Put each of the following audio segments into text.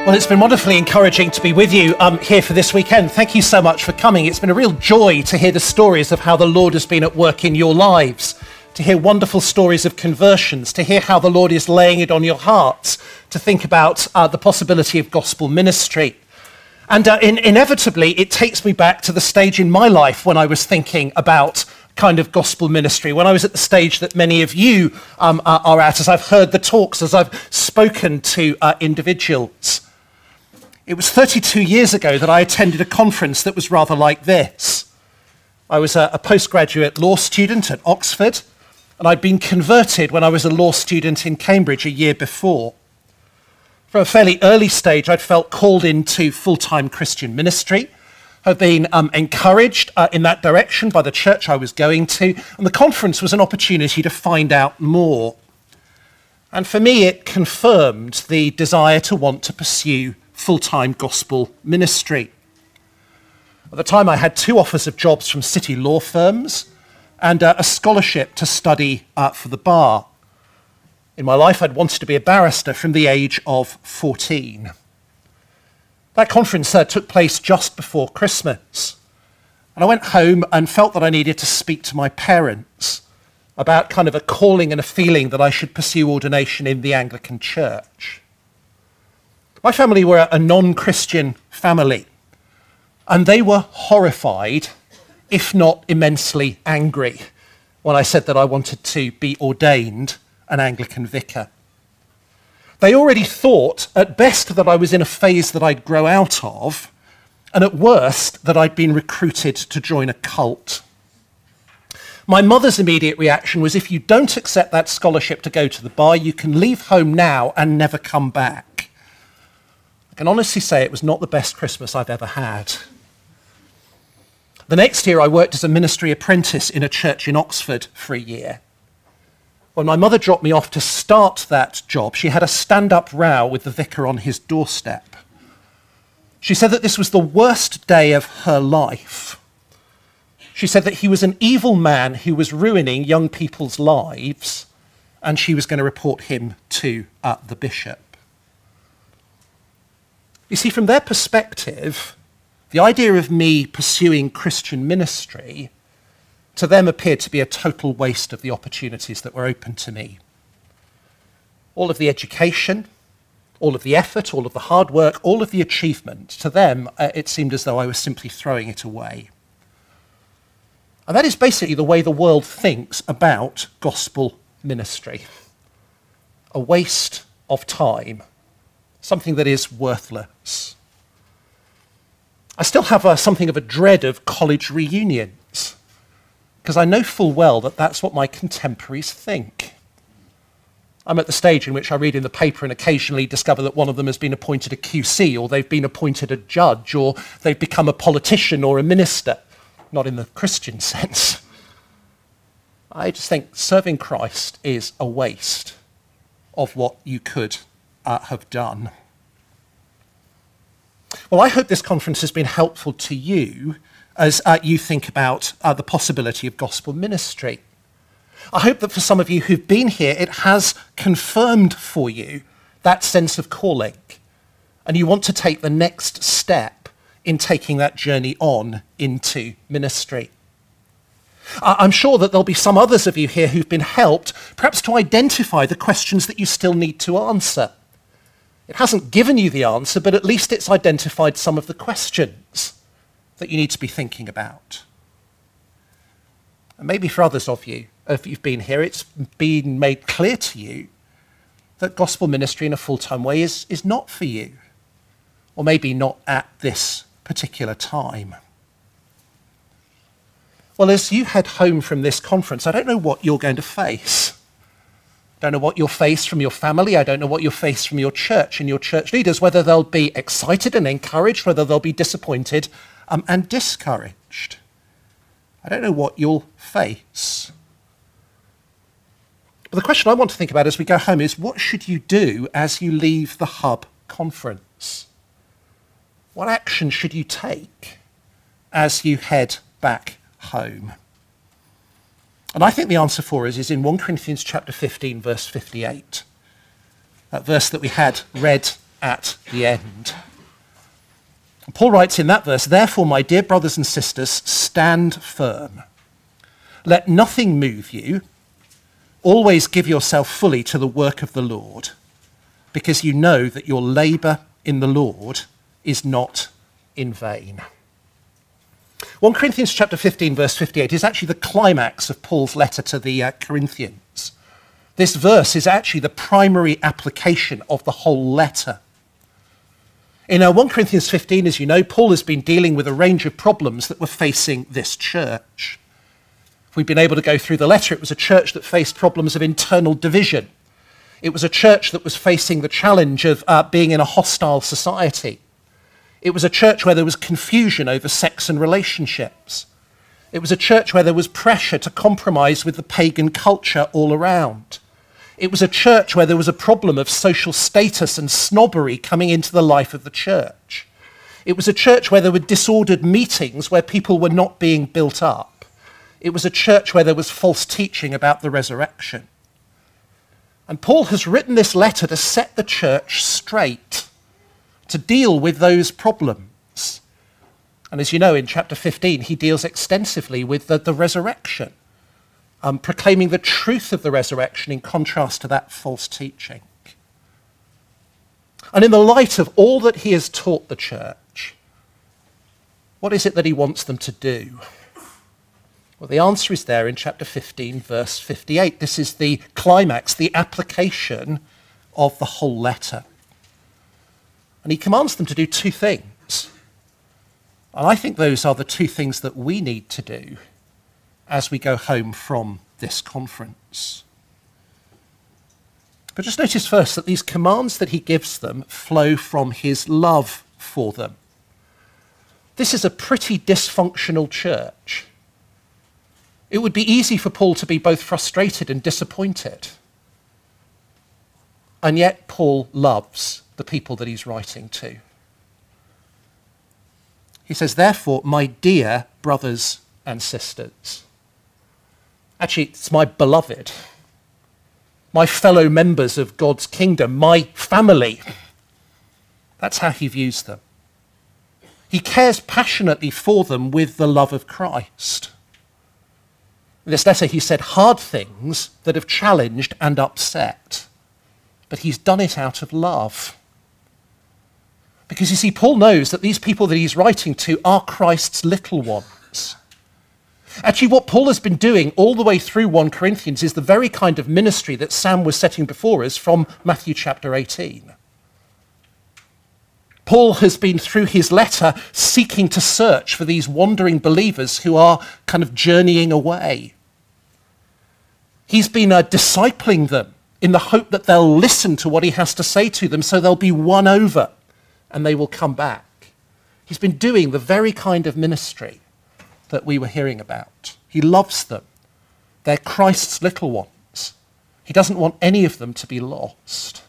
Well, it's been wonderfully encouraging to be with you here for this weekend. Thank you so much for coming. It's been a real joy to hear the stories of how the Lord has been at work in your lives, to hear wonderful stories of conversions, to hear how the Lord is laying it on your hearts, to think about the possibility of gospel ministry. And inevitably, it takes me back to the stage in my life when I was thinking about kind of gospel ministry, when I was at the stage that many of you are at, as I've heard the talks, as I've spoken to individuals. It was 32 years ago that I attended a conference that was rather like this. I was a postgraduate law student at Oxford, and I'd been converted when I was a law student in Cambridge a year before. From a fairly early stage, I'd felt called into full-time Christian ministry, had been encouraged in that direction by the church I was going to, and the conference was an opportunity to find out more. And for me, it confirmed the desire to want to pursue full-time gospel ministry. At the time, I had 2 offers of jobs from city law firms and a scholarship to study for the bar. In my life, I'd wanted to be a barrister from the age of 14. That conference took place just before Christmas, and I went home and felt that I needed to speak to my parents about kind of a calling and a feeling that I should pursue ordination in the Anglican Church. My family were a non-Christian family, and they were horrified, if not immensely angry, when I said that I wanted to be ordained an Anglican vicar. They already thought, at best, that I was in a phase that I'd grow out of, and at worst, that I'd been recruited to join a cult. My mother's immediate reaction was, if you don't accept that scholarship to go to the bar, you can leave home now and never come back. I can honestly say it was not the best Christmas I've ever had. The next year, I worked as a ministry apprentice in a church in Oxford for a year. When my mother dropped me off to start that job, she had a stand-up row with the vicar on his doorstep. She said that this was the worst day of her life. She said that he was an evil man who was ruining young people's lives, and she was going to report him to the bishop. You see, from their perspective, the idea of me pursuing Christian ministry to them appeared to be a total waste of the opportunities that were open to me. All of the education, all of the effort, all of the hard work, all of the achievement, to them, it seemed as though I was simply throwing it away. And that is basically the way the world thinks about gospel ministry. A waste of time, something that is worthless. I still have something of a dread of college reunions, because I know full well that that's what my contemporaries think. I'm at the stage in which I read in the paper and occasionally discover that one of them has been appointed a QC, or they've been appointed a judge, or they've become a politician or a minister, not in the Christian sense. I just think serving Christ is a waste of what you could have done. Well, I hope this conference has been helpful to you as you think about the possibility of gospel ministry. I hope that for some of you who've been here, it has confirmed for you that sense of calling, and you want to take the next step in taking that journey on into ministry. I'm sure that there'll be some others of you here who've been helped, perhaps to identify the questions that you still need to answer. It hasn't given you the answer, but at least it's identified some of the questions that you need to be thinking about. And maybe for others of you, if you've been here, it's been made clear to you that gospel ministry in a full-time way is not for you, or maybe not at this particular time. Well, as you head home from this conference, I don't know what you're going to face. I don't know what you'll face from your family. I don't know what you'll face from your church and your church leaders, whether they'll be excited and encouraged, whether they'll be disappointed and discouraged. I don't know what you'll face. But the question I want to think about as we go home is, what should you do as you leave the Hub conference? What action should you take as you head back home? And I think the answer for us is in 1 Corinthians chapter 15, verse 58. That verse that we had read at the end. Paul writes in that verse, "Therefore, my dear brothers and sisters, stand firm. Let nothing move you. Always give yourself fully to the work of the Lord, because you know that your labour in the Lord is not in vain." 1 Corinthians chapter 15, verse 58 is actually the climax of Paul's letter to the Corinthians. This verse is actually the primary application of the whole letter. In 1 Corinthians 15, as you know, Paul has been dealing with a range of problems that were facing this church. If we've been able to go through the letter, it was a church that faced problems of internal division. It was a church that was facing the challenge of being in a hostile society. It was a church where there was confusion over sex and relationships. It was a church where there was pressure to compromise with the pagan culture all around. It was a church where there was a problem of social status and snobbery coming into the life of the church. It was a church where there were disordered meetings where people were not being built up. It was a church where there was false teaching about the resurrection. And Paul has written this letter to set the church straight, to deal with those problems. And as you know, in chapter 15, he deals extensively with the resurrection, proclaiming the truth of the resurrection in contrast to that false teaching. And in the light of all that he has taught the church, what is it that he wants them to do? Well, the answer is there in chapter 15, verse 58. This is the climax, the application of the whole letter. And he commands them to do two things. And I think those are the two things that we need to do as we go home from this conference. But just notice first that these commands that he gives them flow from his love for them. This is a pretty dysfunctional church. It would be easy for Paul to be both frustrated and disappointed. And yet Paul loves the people that he's writing to. He says, "Therefore, my dear brothers and sisters." Actually, it's my beloved, my fellow members of God's kingdom, my family. That's how he views them. He cares passionately for them with the love of Christ. In this letter, he said hard things that have challenged and upset, but he's done it out of love. Because you see, Paul knows that these people that he's writing to are Christ's little ones. Actually, what Paul has been doing all the way through 1 Corinthians is the very kind of ministry that Sam was setting before us from Matthew chapter 18. Paul has been, through his letter, seeking to search for these wandering believers who are kind of journeying away. He's been discipling them in the hope that they'll listen to what he has to say to them so they'll be won over and they will come back. He's been doing the very kind of ministry that we were hearing about. He loves them. They're Christ's little ones. He doesn't want any of them to be lost.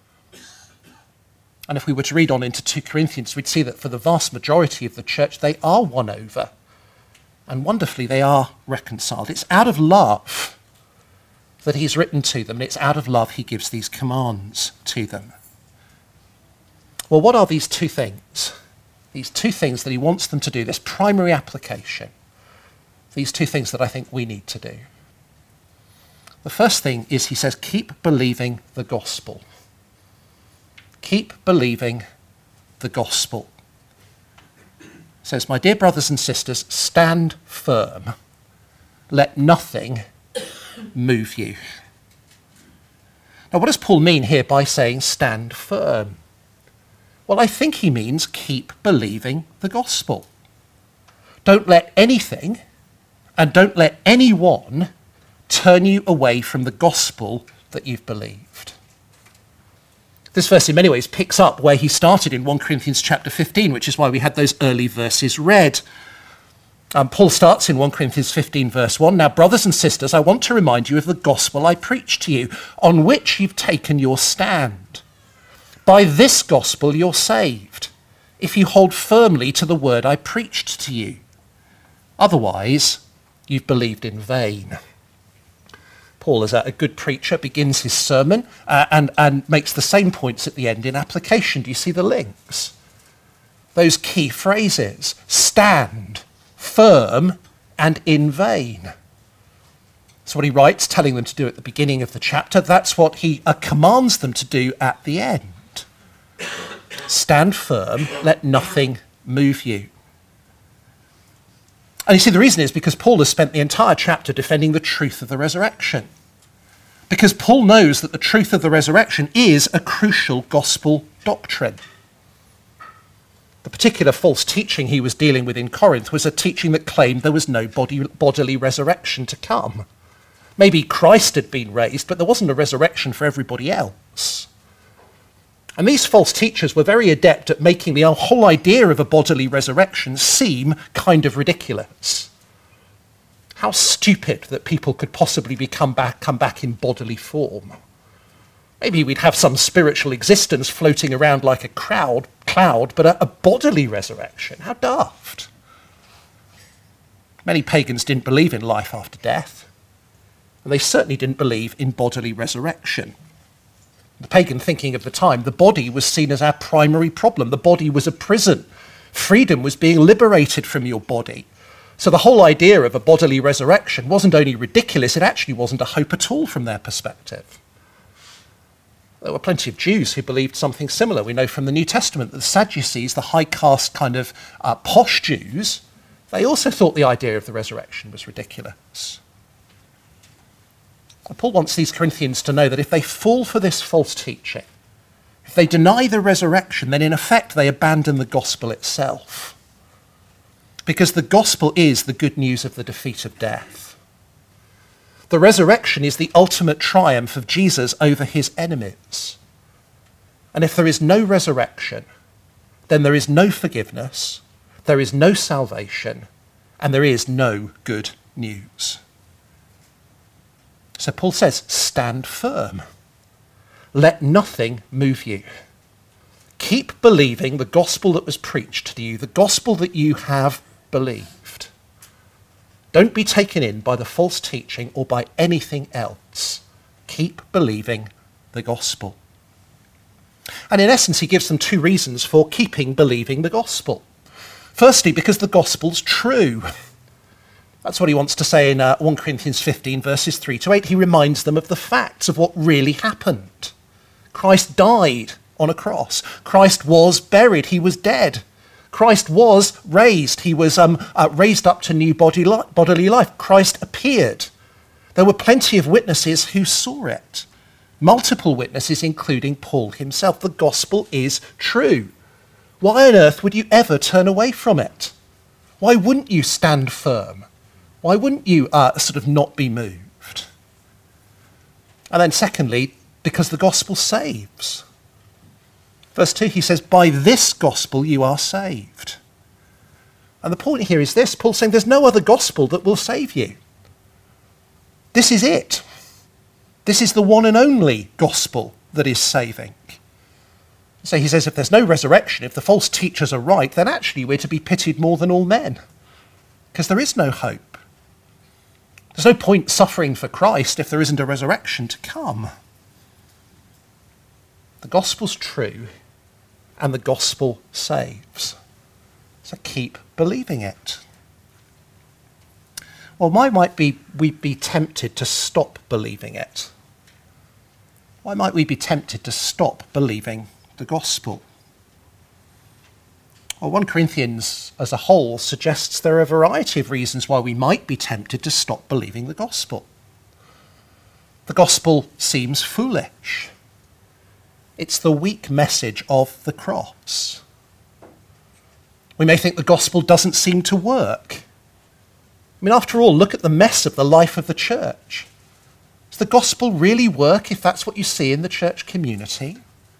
And if we were to read on into 2 Corinthians, we'd see that for the vast majority of the church, they are won over. And wonderfully, they are reconciled. It's out of love that he's written to them. And it's out of love he gives these commands to them. Well, what are these two things? These two things that he wants them to do, this primary application. These two things that I think we need to do. The first thing is, he says, keep believing the gospel. Keep believing the gospel. He says, my dear brothers and sisters, stand firm. Let nothing move you. Now, what does Paul mean here by saying stand firm? Well, I think he means keep believing the gospel. Don't let anything and don't let anyone turn you away from the gospel that you've believed. This verse in many ways picks up where he started in 1 Corinthians chapter 15, which is why we had those early verses read. Paul starts in 1 Corinthians 15 verse 1. Now, brothers and sisters, I want to remind you of the gospel I preached to you, on which you've taken your stand. By this gospel you're saved, if you hold firmly to the word I preached to you. Otherwise, you've believed in vain. Paul, as a good preacher, begins his sermon and makes the same points at the end in application. Do you see the links? Those key phrases: stand, firm, and in vain. That's what he writes, telling them to do at the beginning of the chapter. That's what he commands them to do at the end. Stand firm, let nothing move you. And you see, the reason is because Paul has spent the entire chapter defending the truth of the resurrection. Because Paul knows that the truth of the resurrection is a crucial gospel doctrine. The particular false teaching he was dealing with in Corinth was a teaching that claimed there was no bodily resurrection to come. Maybe Christ had been raised, but there wasn't a resurrection for everybody else. And these false teachers were very adept at making the whole idea of a bodily resurrection seem kind of ridiculous. How stupid that people could possibly come back in bodily form. Maybe we'd have some spiritual existence floating around like a cloud, but a bodily resurrection. How daft. Many pagans didn't believe in life after death, and they certainly didn't believe in bodily resurrection. The pagan thinking of the time, the body was seen as our primary problem. The body was a prison. Freedom was being liberated from your body. So the whole idea of a bodily resurrection wasn't only ridiculous, it actually wasn't a hope at all from their perspective. There were plenty of Jews who believed something similar. We know from the New Testament that the Sadducees, the high caste kind of posh Jews, they also thought the idea of the resurrection was ridiculous. And Paul wants these Corinthians to know that if they fall for this false teaching, if they deny the resurrection, then in effect they abandon the gospel itself. Because the gospel is the good news of the defeat of death. The resurrection is the ultimate triumph of Jesus over his enemies. And if there is no resurrection, then there is no forgiveness, there is no salvation, and there is no good news. So Paul says, stand firm. Let nothing move you. Keep believing the gospel that was preached to you, the gospel that you have believed. Don't be taken in by the false teaching or by anything else. Keep believing the gospel. And in essence, he gives them two reasons for keeping believing the gospel. Firstly, because the gospel's true. That's what he wants to say in 1 Corinthians 15, verses 3 to 8. He reminds them of the facts of what really happened. Christ died on a cross. Christ was buried. He was dead. Christ was raised. He was raised up to new bodily life. Christ appeared. There were plenty of witnesses who saw it. Multiple witnesses, including Paul himself. The gospel is true. Why on earth would you ever turn away from it? Why wouldn't you stand firm? Why wouldn't you sort of not be moved? And then secondly, because the gospel saves. Verse 2, he says, by this gospel you are saved. And the point here is this, Paul's saying there's no other gospel that will save you. This is it. This is the one and only gospel that is saving. So he says if there's no resurrection, if the false teachers are right, then actually we're to be pitied more than all men. Because there is no hope. There's no point suffering for Christ if there isn't a resurrection to come. The gospel's true, and the gospel saves. So keep believing it. Well, why might we be tempted to stop believing it? Why might we be tempted to stop believing the gospel? Well, 1 Corinthians as a whole suggests there are a variety of reasons why we might be tempted to stop believing the gospel. The gospel seems foolish. It's the weak message of the cross. We may think the gospel doesn't seem to work. I mean, after all, look at the mess of the life of the church. Does the gospel really work if that's what you see in the church community?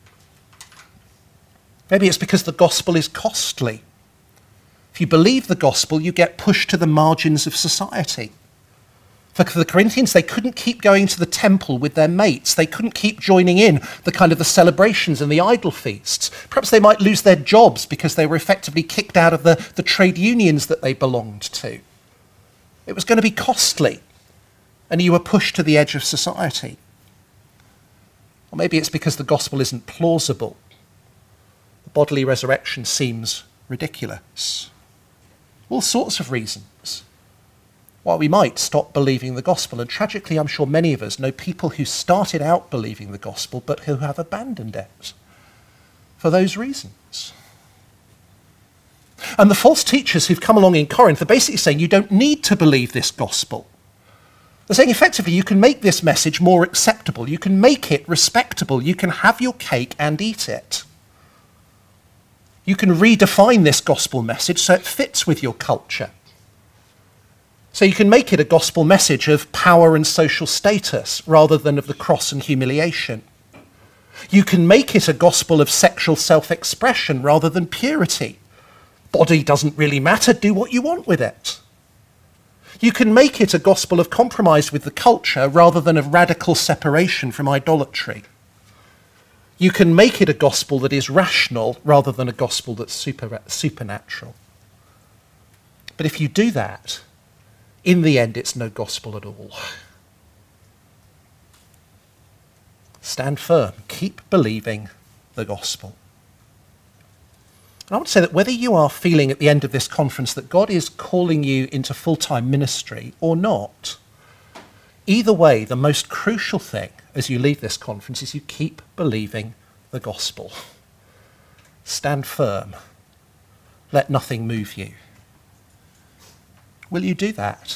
Maybe it's because the gospel is costly. If you believe the gospel, you get pushed to the margins of society. For the Corinthians, they couldn't keep going to the temple with their mates. They couldn't keep joining in the celebrations and the idol feasts. Perhaps they might lose their jobs because they were effectively kicked out of the trade unions that they belonged to. It was going to be costly. and you were pushed to the edge of society. Or maybe it's because the gospel isn't plausible. The bodily resurrection seems ridiculous. All sorts of reasons why we might stop believing the gospel. And tragically, I'm sure many of us know people who started out believing the gospel but who have abandoned it for those reasons. And the false teachers who've come along in Corinth are basically saying you don't need to believe this gospel. They're saying effectively you can make this message more acceptable, you can make it respectable, you can have your cake and eat it. You can redefine this gospel message so it fits with your culture. So you can make it a gospel message of power and social status rather than of the cross and humiliation. You can make it a gospel of sexual self-expression rather than purity. Body doesn't really matter, do what you want with it. You can make it a gospel of compromise with the culture rather than of radical separation from idolatry. You can make it a gospel that is rational rather than a gospel that's supernatural. But if you do that, in the end, it's no gospel at all. Stand firm. Keep believing the gospel. And I would say that whether you are feeling at the end of this conference that God is calling you into full-time ministry or not, either way, the most crucial thing as you leave this conference is you keep believing the gospel. Stand firm. Let nothing move you. Will you do that?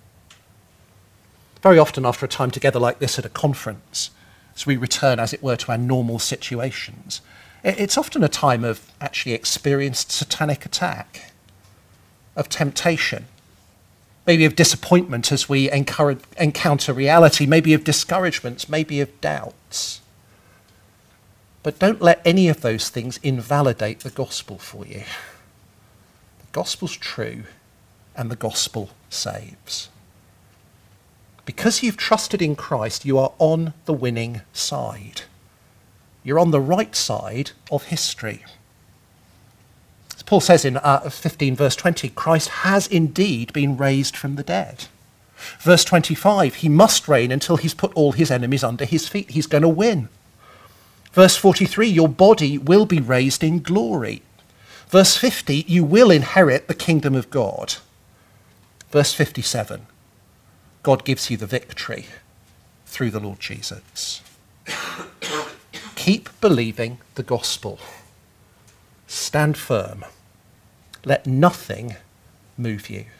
Very often after a time together like this at a conference, as we return, as it were, to our normal situations, it's often a time of actually experienced satanic attack, of temptation, maybe of disappointment as we encounter reality, maybe of discouragements, maybe of doubts. But don't let any of those things invalidate the gospel for you. The gospel's true, and the gospel saves. Because you've trusted in Christ, you are on the winning side. You're on the right side of history. As Paul says in 15 verse 20, Christ has indeed been raised from the dead. Verse 25, he must reign until he's put all his enemies under his feet. He's going to win. Verse 43, your body will be raised in glory. Verse 50, you will inherit the kingdom of God. Verse 57, God gives you the victory through the Lord Jesus. Keep believing the gospel. Stand firm. Let nothing move you.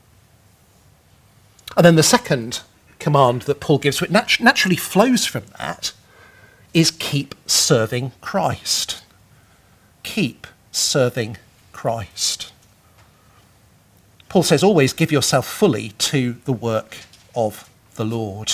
And then the second command that Paul gives, which naturally flows from that, is keep serving Christ. Keep serving Christ. Paul says, always give yourself fully to the work of the Lord.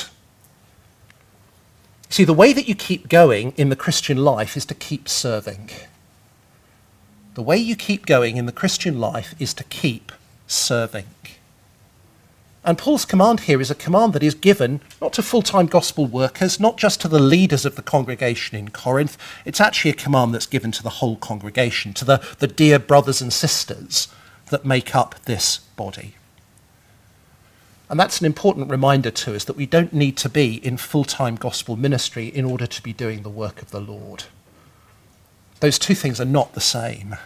See, the way that you keep going in the Christian life is to keep serving. The way you keep going in the Christian life is to keep serving. And Paul's command here is a command that is given not to full-time gospel workers, not just to the leaders of the congregation in Corinth. It's actually a command that's given to the whole congregation, to the dear brothers and sisters that make up this body. And that's an important reminder to us that we don't need to be in full-time gospel ministry in order to be doing the work of the Lord. Those two things are not the same.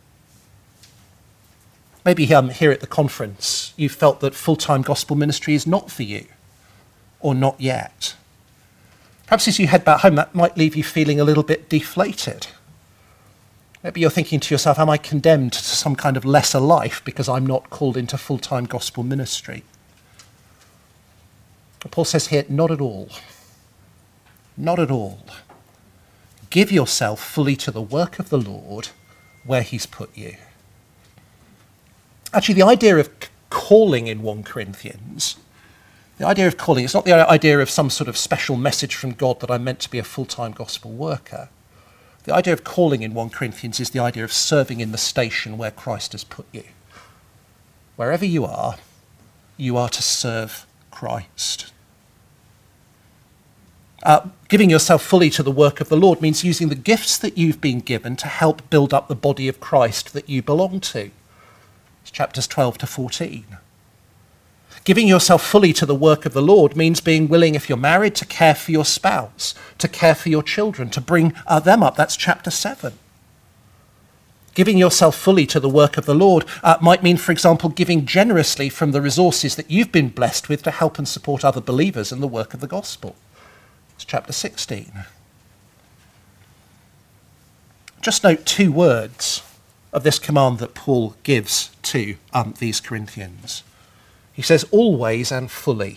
Maybe here at the conference you felt that full-time gospel ministry is not for you, or not yet. Perhaps as you head back home that might leave you feeling a little bit deflated. Maybe you're thinking to yourself, am I condemned to some kind of lesser life because I'm not called into full-time gospel ministry? But Paul says here, not at all. Not at all. Give yourself fully to the work of the Lord where he's put you. Actually, the idea of calling in 1 Corinthians, the idea of calling, it's not the idea of some sort of special message from God that I'm meant to be a full-time gospel worker. The idea of calling in 1 Corinthians is the idea of serving in the station where Christ has put you. Wherever you are to serve Christ. Giving yourself fully to the work of the Lord means using the gifts that you've been given to help build up the body of Christ that you belong to. It's chapters 12 to 14. Giving yourself fully to the work of the Lord means being willing, if you're married, to care for your spouse, to care for your children, to bring them up. That's chapter 7. Giving yourself fully to the work of the Lord might mean, for example, giving generously from the resources that you've been blessed with to help and support other believers in the work of the gospel. It's chapter 16. Just note 2 words of this command that Paul gives to these Corinthians. He says, always and fully.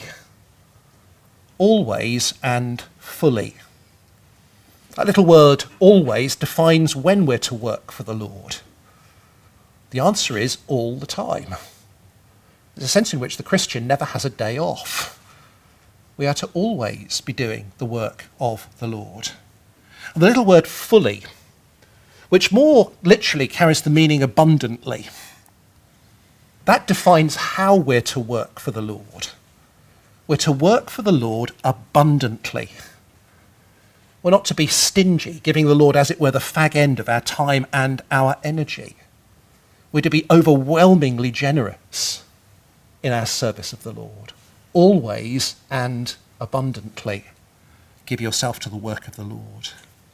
Always and fully. That little word, always, defines when we're to work for the Lord. The answer is all the time. There's a sense in which the Christian never has a day off. We are to always be doing the work of the Lord. And the little word fully, which more literally carries the meaning abundantly, that defines how we're to work for the Lord. We're to work for the Lord abundantly. We're not to be stingy, giving the Lord, as it were, the fag end of our time and our energy. We're to be overwhelmingly generous in our service of the Lord. Always and abundantly give yourself to the work of the Lord.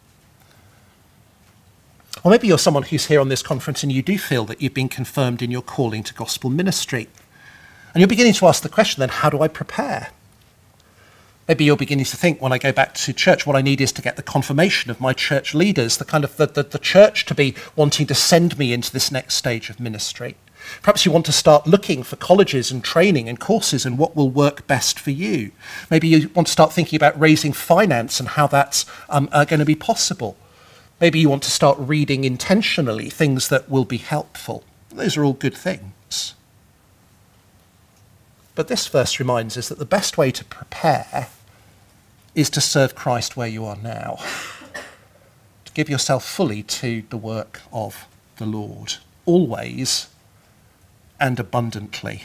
Or maybe you're someone who's here on this conference and you do feel that you've been confirmed in your calling to gospel ministry. And you're beginning to ask the question then, how do I prepare? Maybe you're beginning to think, when I go back to church, what I need is to get the confirmation of my church leaders, the church to be wanting to send me into this next stage of ministry. Perhaps you want to start looking for colleges and training and courses and what will work best for you. Maybe you want to start thinking about raising finance and how that's going to be possible. Maybe you want to start reading intentionally things that will be helpful. Those are all good things. But this verse reminds us that the best way to prepare is to serve Christ where you are now. To give yourself fully to the work of the Lord, always and abundantly.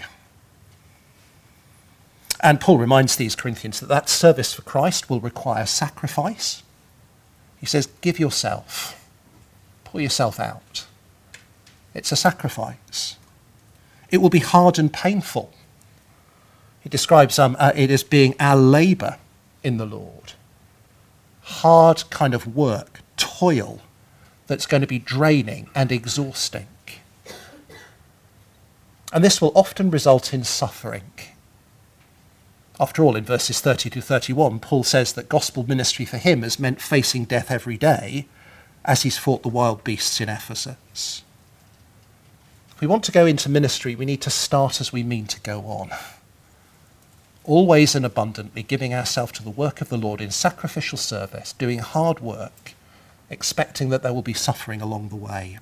And Paul reminds these Corinthians that that service for Christ will require sacrifice. He says, give yourself, pour yourself out. It's a sacrifice. It will be hard and painful. He describes it as being our labour in the Lord. Hard kind of work, toil, that's going to be draining and exhausting. And this will often result in suffering. After all, in verses 30 to 31, Paul says that gospel ministry for him has meant facing death every day as he's fought the wild beasts in Ephesus. If we want to go into ministry, we need to start as we mean to go on. Always and abundantly giving ourselves to the work of the Lord in sacrificial service, doing hard work, expecting that there will be suffering along the way.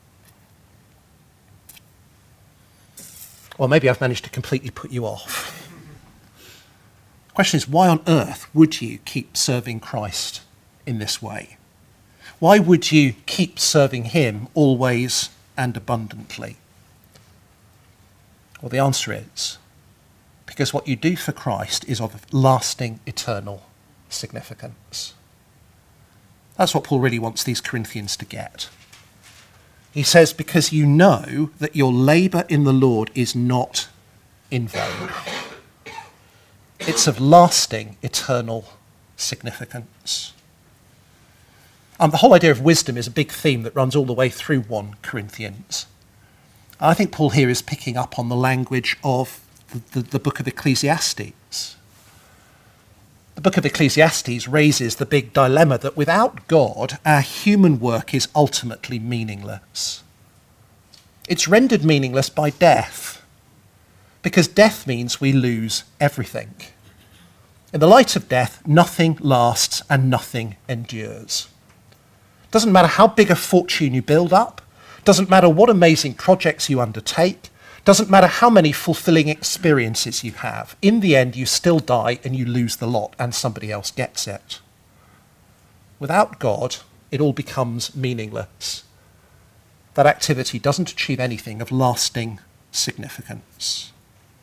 Well, maybe I've managed to completely put you off. The question is, why on earth would you keep serving Christ in this way? Why would you keep serving him always and abundantly? Well, the answer is, because what you do for Christ is of lasting, eternal significance. That's what Paul really wants these Corinthians to get. He says, because you know that your labour in the Lord is not in vain. It's of lasting, eternal significance. The whole idea of wisdom is a big theme that runs all the way through 1 Corinthians. I think Paul here is picking up on the language of the book of Ecclesiastes. The book of Ecclesiastes raises the big dilemma that without God, our human work is ultimately meaningless. It's rendered meaningless by death, because death means we lose everything. In the light of death, nothing lasts and nothing endures. Doesn't matter how big a fortune you build up, doesn't matter what amazing projects you undertake, doesn't matter how many fulfilling experiences you have. In the end, you still die and you lose the lot and somebody else gets it. Without God, it all becomes meaningless. That activity doesn't achieve anything of lasting significance.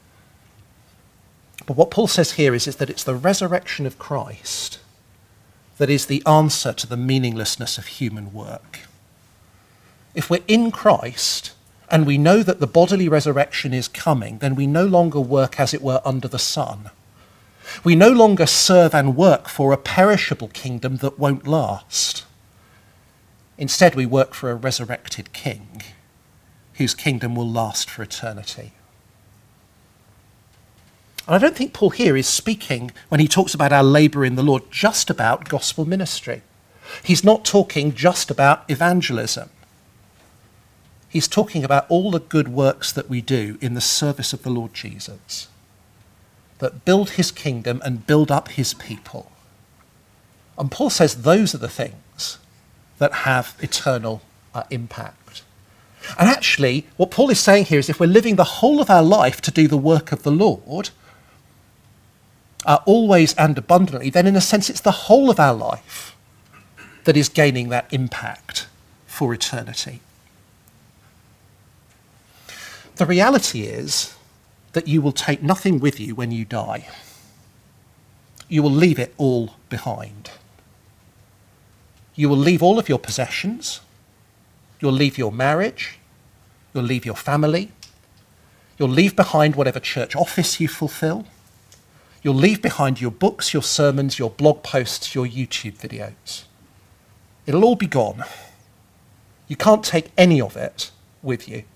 But what Paul says here is that it's the resurrection of Christ that is the answer to the meaninglessness of human work. If we're in Christ, and we know that the bodily resurrection is coming, then we no longer work, as it were, under the sun. We no longer serve and work for a perishable kingdom that won't last. Instead, we work for a resurrected king whose kingdom will last for eternity. And I don't think Paul here is speaking, when he talks about our labour in the Lord, just about gospel ministry. He's not talking just about evangelism. He's talking about all the good works that we do in the service of the Lord Jesus, that build his kingdom and build up his people. And Paul says those are the things that have eternal impact. And actually, what Paul is saying here is if we're living the whole of our life to do the work of the Lord, always and abundantly, then in a sense it's the whole of our life that is gaining that impact for eternity. The reality is that you will take nothing with you when you die. You will leave it all behind. You will leave all of your possessions. You'll leave your marriage. You'll leave your family. You'll leave behind whatever church office you fulfill. You'll leave behind your books, your sermons, your blog posts, your YouTube videos. It'll all be gone. You can't take any of it with you.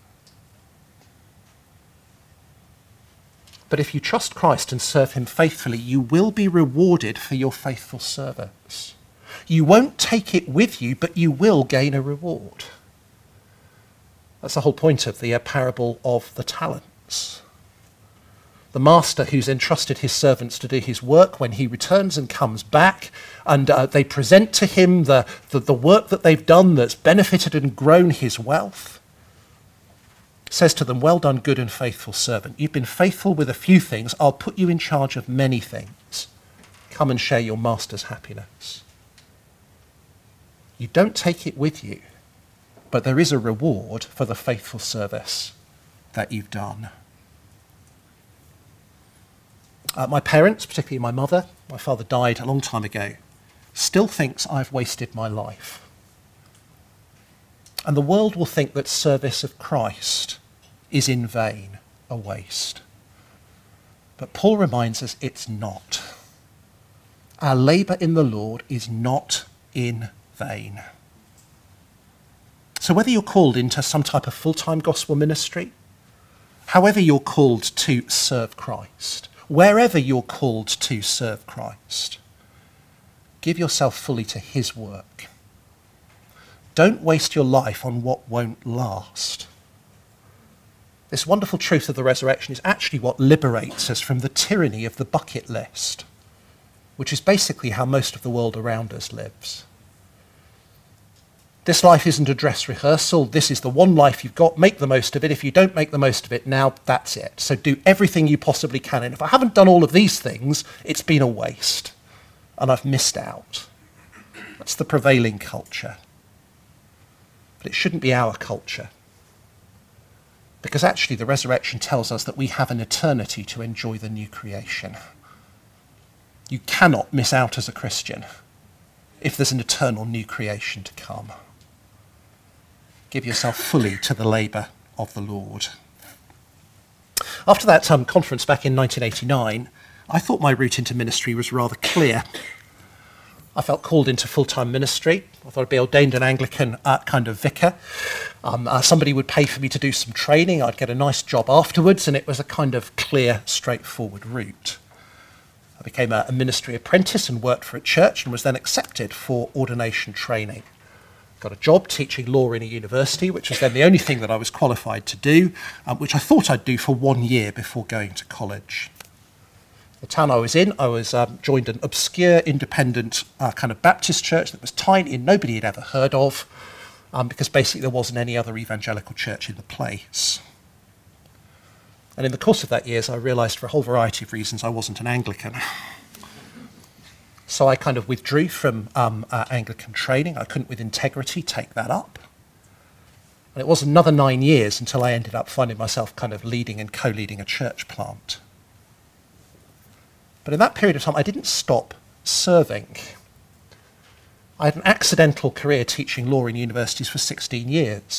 But if you trust Christ and serve him faithfully, you will be rewarded for your faithful service. You won't take it with you, but you will gain a reward. That's the whole point of the parable of the talents. The master who's entrusted his servants to do his work, when he returns and comes back, and they present to him the work that they've done that's benefited and grown his wealth, says to them, "Well done, good and faithful servant. You've been faithful with a few things. I'll put you in charge of many things. Come and share your master's happiness." You don't take it with you, but there is a reward for the faithful service that you've done. My parents, particularly my mother, my father died a long time ago, still thinks I've wasted my life. And the world will think that service of Christ is in vain, a waste. But Paul reminds us it's not. Our labour in the Lord is not in vain. So whether you're called into some type of full-time gospel ministry, however you're called to serve Christ, wherever you're called to serve Christ, give yourself fully to his work. Don't waste your life on what won't last. This wonderful truth of the resurrection is actually what liberates us from the tyranny of the bucket list, which is basically how most of the world around us lives. This life isn't a dress rehearsal. This is the one life you've got. Make the most of it. If you don't make the most of it now, that's it. So do everything you possibly can. And if I haven't done all of these things, it's been a waste. And I've missed out. That's the prevailing culture. But it shouldn't be our culture. Because actually the resurrection tells us that we have an eternity to enjoy the new creation. You cannot miss out as a Christian if there's an eternal new creation to come. Give yourself fully to the labour of the Lord. After that conference back in 1989, I thought my route into ministry was rather clear. I felt called into full-time ministry. I thought I'd be ordained an Anglican kind of vicar. Somebody would pay for me to do some training. I'd get a nice job afterwards, and it was a kind of clear, straightforward route. I became a ministry apprentice and worked for a church and was then accepted for ordination training. Got a job teaching law in a university, which was then the only thing that I was qualified to do, which I thought I'd do for 1 year before going to college. The town I was in, I was joined an obscure, independent kind of Baptist church that was tiny and nobody had ever heard of, because basically there wasn't any other evangelical church in the place. And in the course of that year, I realised for a whole variety of reasons I wasn't an Anglican. So I kind of withdrew from Anglican training. I couldn't with integrity take that up. And it was another 9 years until I ended up finding myself kind of leading and co-leading a church plant. But in that period of time, I didn't stop serving. I had an accidental career teaching law in universities for 16 years.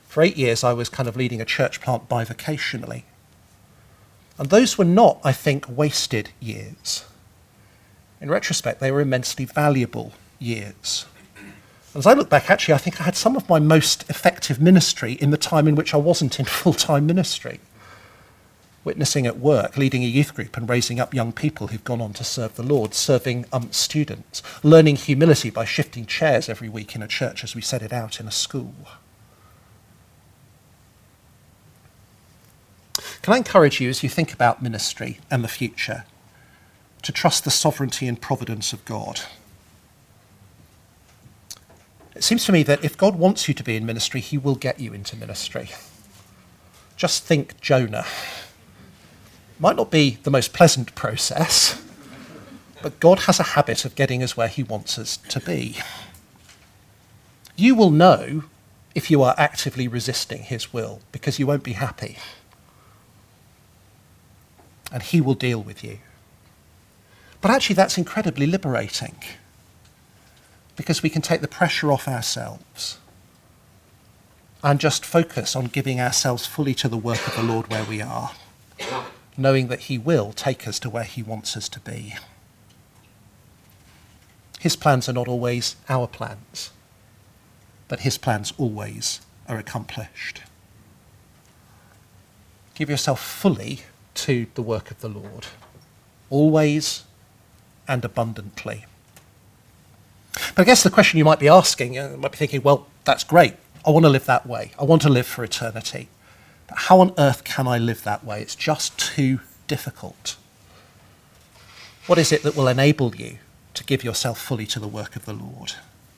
For 8 years, I was kind of leading a church plant bivocationally. And those were not, I think, wasted years. In retrospect, they were immensely valuable years. And as I look back, actually, I think I had some of my most effective ministry in the time in which I wasn't in full-time ministry. Witnessing at work, leading a youth group and raising up young people who've gone on to serve the Lord, serving students, learning humility by shifting chairs every week in a church as we set it out in a school. Can I encourage you, as you think about ministry and the future, to trust the sovereignty and providence of God? It seems to me that if God wants you to be in ministry, he will get you into ministry. Just think Jonah. Might not be the most pleasant process, but God has a habit of getting us where he wants us to be. You will know if you are actively resisting his will, because you won't be happy. And he will deal with you. But actually that's incredibly liberating, because we can take the pressure off ourselves and just focus on giving ourselves fully to the work of the Lord where we are, knowing that he will take us to where he wants us to be. His plans are not always our plans, but his plans always are accomplished. Give yourself fully to the work of the Lord, always and abundantly. But I guess the question you might be asking, you might be thinking, well, that's great. I want to live that way. I want to live for eternity. But how on earth can I live that way? It's just too difficult. What is it that will enable you to give yourself fully to the work of the Lord?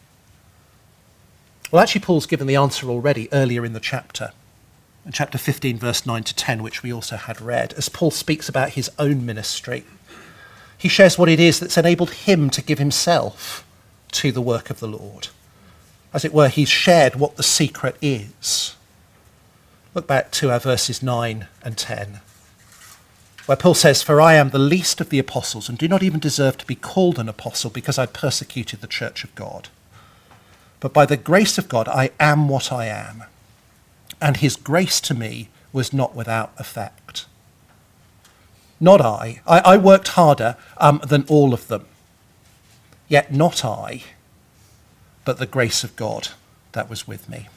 Well, actually, Paul's given the answer already earlier in the chapter. In chapter 15, verse 9 to 10, which we also had read, as Paul speaks about his own ministry. He shares what it is that's enabled him to give himself to the work of the Lord. As it were, he's shared what the secret is. Look back to our verses 9 and 10, where Paul says, "For I am the least of the apostles and do not even deserve to be called an apostle because I persecuted the church of God. But by the grace of God, I am what I am. And his grace to me was not without effect." Not I. I worked harder than all of them. Yet not I, but the grace of God that was with me.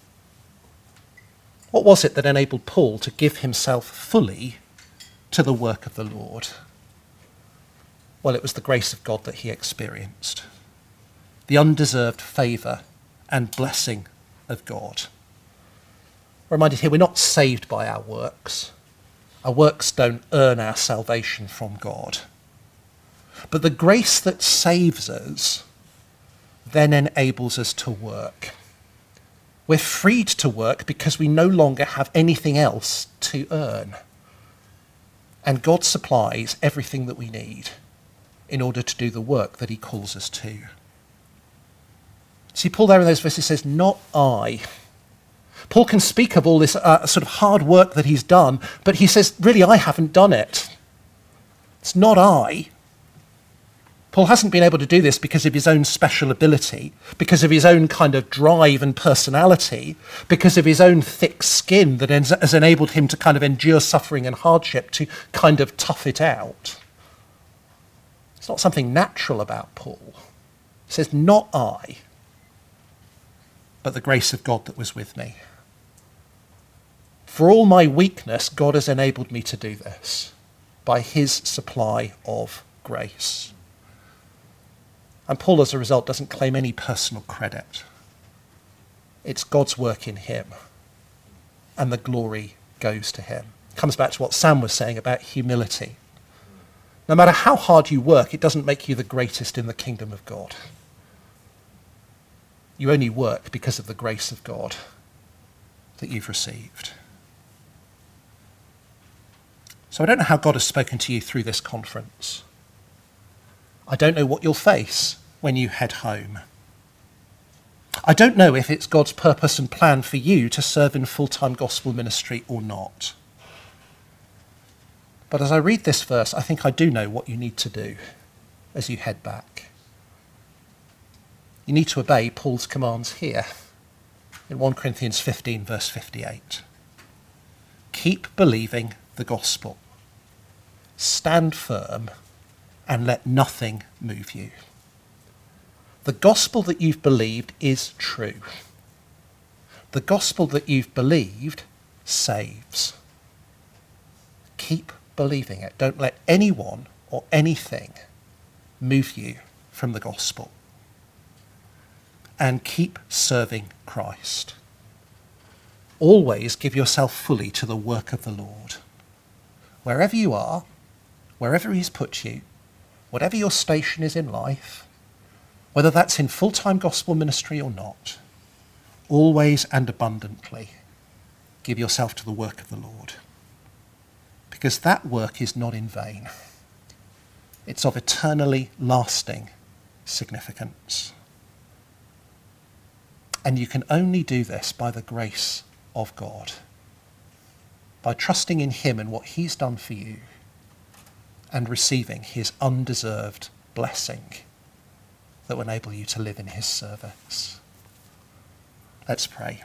What was it that enabled Paul to give himself fully to the work of the Lord? Well, it was the grace of God that he experienced. The undeserved favour and blessing of God. We're reminded here we're not saved by our works. Our works don't earn our salvation from God. But the grace that saves us then enables us to work. We're freed to work because we no longer have anything else to earn. And God supplies everything that we need in order to do the work that he calls us to. See, Paul there in those verses says, not I. Paul can speak of all this sort of hard work that he's done, but he says, really, I haven't done it. It's not I. Paul hasn't been able to do this because of his own special ability, because of his own kind of drive and personality, because of his own thick skin that has enabled him to kind of endure suffering and hardship, to kind of tough it out. It's not something natural about Paul. He says, not I, but the grace of God that was with me. For all my weakness, God has enabled me to do this by his supply of grace. And Paul, as a result, doesn't claim any personal credit. It's God's work in him, and the glory goes to him. It comes back to what Sam was saying about humility. No matter how hard you work, it doesn't make you the greatest in the kingdom of God. You only work because of the grace of God that you've received. So I don't know how God has spoken to you through this conference. I don't know what you'll face when you head home. I don't know if it's God's purpose and plan for you to serve in full-time gospel ministry or not. But as I read this verse, I think I do know what you need to do as you head back. You need to obey Paul's commands here. in 1 Corinthians 15, verse 58. Keep believing the gospel. Stand firm and let nothing move you. The gospel that you've believed is true. The gospel that you've believed saves. Keep believing it. Don't let anyone or anything move you from the gospel. And keep serving Christ. Always give yourself fully to the work of the Lord. Wherever you are, wherever he's put you, whatever your station is in life, whether that's in full-time gospel ministry or not, always and abundantly give yourself to the work of the Lord. Because that work is not in vain. It's of eternally lasting significance. And you can only do this by the grace of God, by trusting in him and what he's done for you and receiving his undeserved blessing that will enable you to live in his service. Let's pray.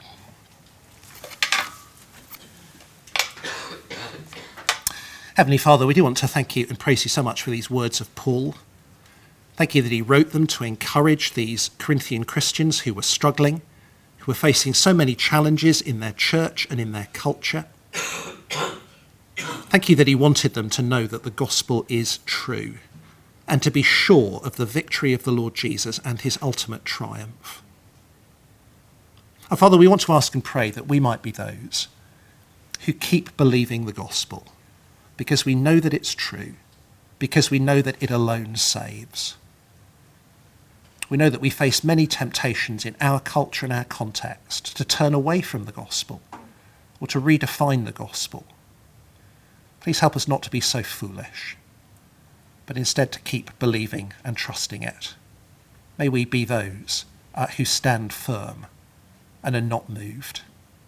Heavenly Father, we do want to thank you and praise you so much for these words of Paul. Thank you that he wrote them to encourage these Corinthian Christians who were struggling, who were facing so many challenges in their church and in their culture. Thank you that he wanted them to know that the gospel is true and to be sure of the victory of the Lord Jesus and his ultimate triumph. And Father, we want to ask and pray that we might be those who keep believing the gospel because we know that it's true, because we know that it alone saves. We know that we face many temptations in our culture and our context to turn away from the gospel or to redefine the gospel. Please help us not to be so foolish, but instead to keep believing and trusting it. May we be those who stand firm and are not moved.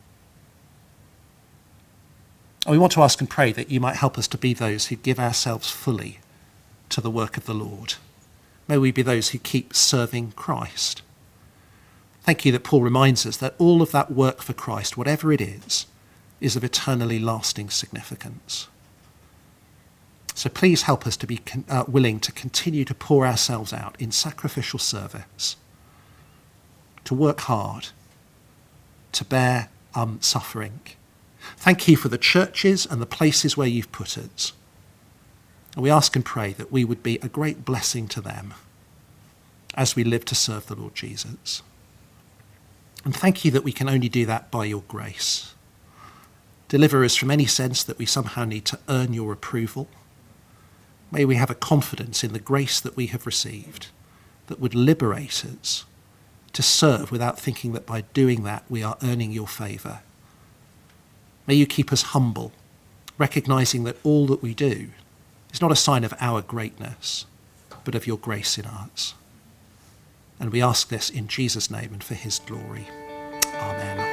And we want to ask and pray that you might help us to be those who give ourselves fully to the work of the Lord. May we be those who keep serving Christ. Thank you that Paul reminds us that all of that work for Christ, whatever it is of eternally lasting significance. So please help us to be willing to continue to pour ourselves out in sacrificial service, to work hard, to bear suffering. Thank you for the churches and the places where you've put us. And we ask and pray that we would be a great blessing to them as we live to serve the Lord Jesus. And thank you that we can only do that by your grace. Deliver us from any sense that we somehow need to earn your approval. May we have a confidence in the grace that we have received that would liberate us to serve without thinking that by doing that we are earning your favour. May you keep us humble, recognising that all that we do is not a sign of our greatness, but of your grace in us. And we ask this in Jesus' name and for his glory. Amen.